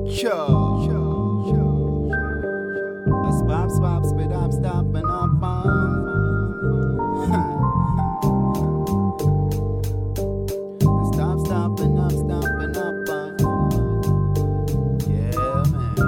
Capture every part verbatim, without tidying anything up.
Yo, let's pop, spop, spit up, stop, and up, on. Stop, stop, and up, stop, and up, on. Yeah, man.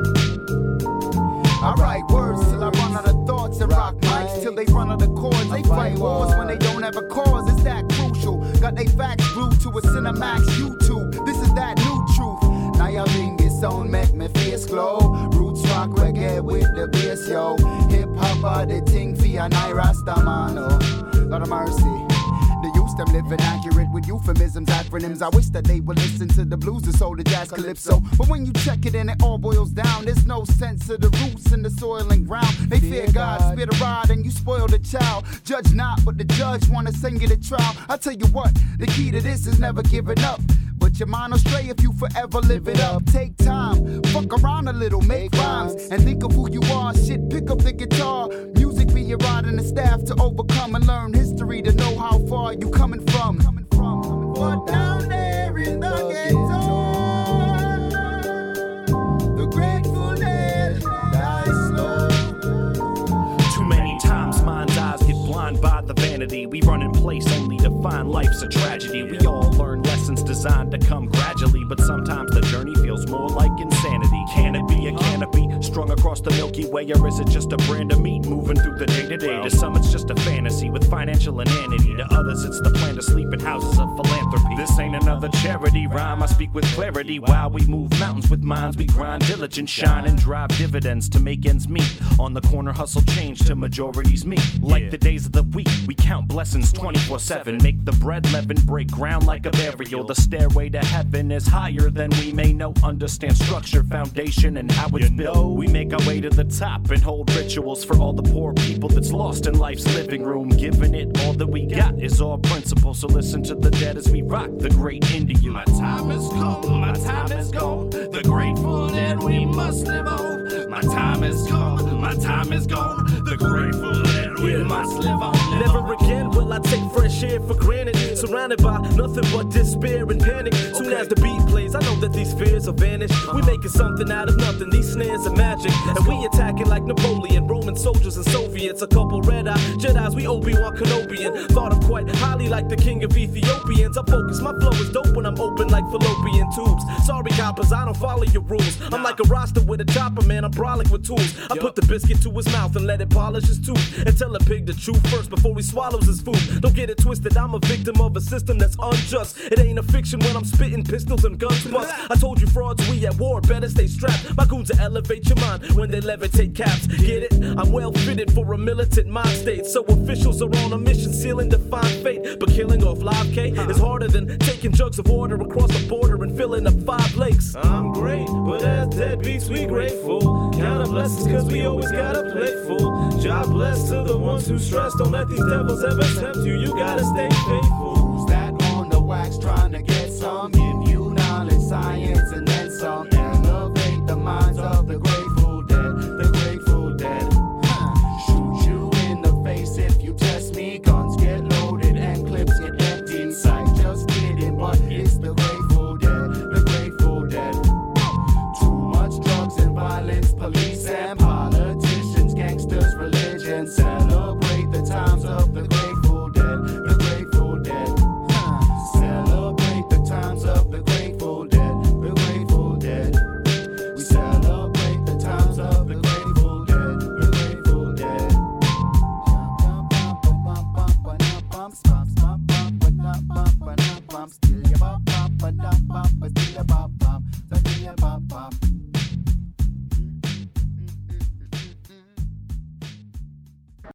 I write words till I run out of thoughts and rock mics till they run out of chords. They fight wars when they don't have a cause. It's that crucial. Got they facts glued to a Cinemax YouTube. This is that new truth. Now y'all think it's sound make me face glow. Roots rock reggae with the bass, yo. Hip hop are the thing for an I Rastaman, oh. Lord of mercy. The youth them living accurate with euphemisms, acronyms. I wish that they would listen to the blues, the soul, the jazz, calypso. But when you check it and it all boils down, there's no sense of the roots in the soil and ground. They fear God, spit a rod, and you spoil the child. Judge not, but the judge wanna send you to trial. I tell you what, the key to this is never giving up. But your mind will stray if you forever live it up. Take time, fuck around a little, make rhymes, and think of who you are. Shit, pick up the guitar. Music be your rod and the staff to overcome and learn history to know how far you coming from. Coming from. But down there in the ghetto, the Grateful Dead die slow. Too many times mind's eyes get blind by the vanity. We run in place only to find life's a tragedy. We all learn lessons designed to come gradually, but sometimes the journey feels more like insanity. Can it be a canopy strung across the Milky Way, or is it just a brand of meat moving through the day-to-day? To some it's just a fantasy with financial inanity. To others it's the plan to sleep in houses of philanthropy. This ain't another charity rhyme, I speak with clarity. While we move mountains with minds, we grind diligent, shine and drive dividends to make ends meet. On the corner hustle change to majorities meet. Like the days of the week, we count blessings twenty-four seven. Make the bread leaven, break ground like a burial. The stairway to heaven is higher than we may know. Understand structure, foundation, and how it's built. We make our way to the top and hold rituals for all the poor people that's lost in life's living room. Giving it all that we got is our principle. So listen to the dead as we rock the great into you. My time is come, my time is gone. The Grateful Dead we must live on. My time is come, my time is gone. The Grateful Dead we yeah. must live on. Live Never on. again will I take fresh air for granted. Surrounded by nothing but despair and panic. Soon Okay. as the beat plays, I know that these fears will vanish. We making something out of nothing, these snares are magic. And we attacking like Napoleon, Roman soldiers and Soviets. A couple red-eye Jedis, we Obi-Wan Kenobian. Thought of quite highly like the king of Ethiopians. I focus, my flow is dope when I'm open like fallopian tubes. Sorry coppers, I don't follow your rules. I'm like a roster with a chopper, man, I'm brolic with tools. I put the biscuit to his mouth and let it polish his tooth. And tell a pig the truth first before he swallows his food. Don't get it twisted, I'm a victim of a system that's unjust. It ain't a fiction when I'm spitting pistols and guns bust. I told you frauds, we at war, better stay strapped. My goons will elevate your mind when they levitate caps. Get it? I'm well fitted for a militant mind state. So officials are on a mission, sealing define fate. But killing off live K is harder than taking jugs of water across the border and filling up five lakes. I'm great, but as deadbeats we grateful. Count our blessings cause we always got a plate full. Job bless to the ones who stress. Don't let these devils ever tempt you, you gotta stay faithful. Who's that on the wax trying to get some? Give you knowledge, science, and then some. Elevate the minds of the Grateful Dead, the Grateful Dead. Huh. Shoot you in the face if you test me. Guns get loaded and clips get empty inside. Just kidding, but it's the Grateful Dead, the Grateful Dead. Too much drugs and violence, police and politicians, gangsters, religion. Celebrate the times of the Grateful Dead, the Grateful Dead. Huh. Celebrate the times of the Grateful Dead, the Grateful Dead. We celebrate the times of the Grateful Dead, the Grateful Dead. Still ya bop bop, ba da bop, ba still ya bop bop, still ya bop bop.